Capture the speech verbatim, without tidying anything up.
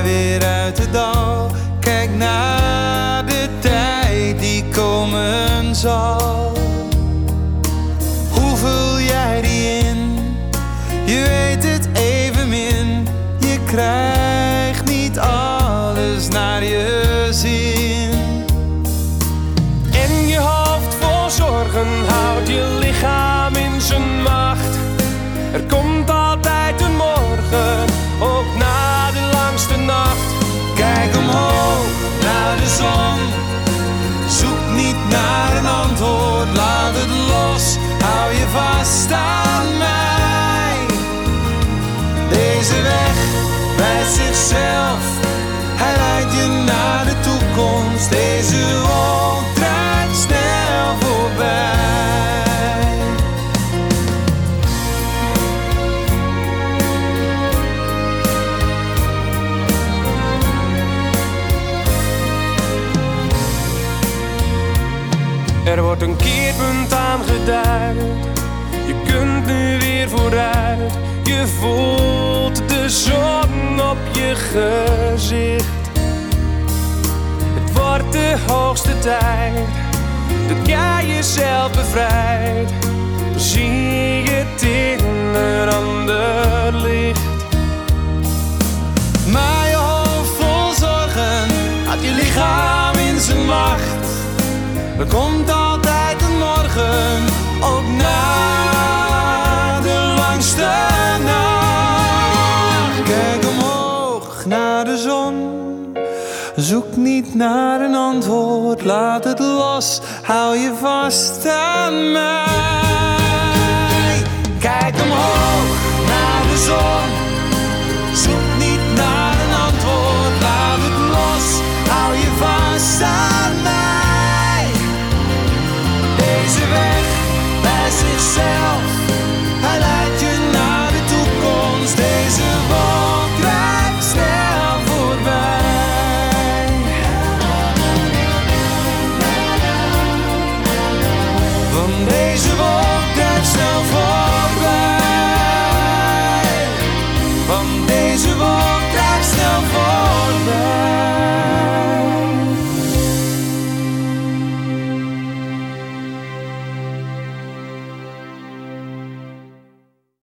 weer uit het dal. Kijk naar de tijd die komen zal. Hoe vul jij die in? Je weet het evenmin. Je krijgt niet alles naar je zin. En je hoofd vol zorgen houdt je lichaam in zijn macht. Er komt altijd een morgen, ook na de langste nacht. Kijk omhoog naar de zon. Zoek niet naar een antwoord, laat het los. Hou je vast aan mij. Deze weg wijst zichzelf. Hij leidt je naar de toekomst. Deze wolk draait snel voorbij. Er wordt een keerpunt aangeduid. Je kunt nu weer vooruit. Je voelt de zon op je gezicht. Het wordt de hoogste tijd dat jij jezelf bevrijdt. Zie je het in een ander licht. Maar je hoofd vol zorgen had je lichaam in zijn macht. Er komt altijd een morgen, ook na de langste nacht. Kijk omhoog naar de zon. Zoek niet naar een antwoord, laat het los. Hou je vast aan mij. Kijk omhoog naar de zon. Zoek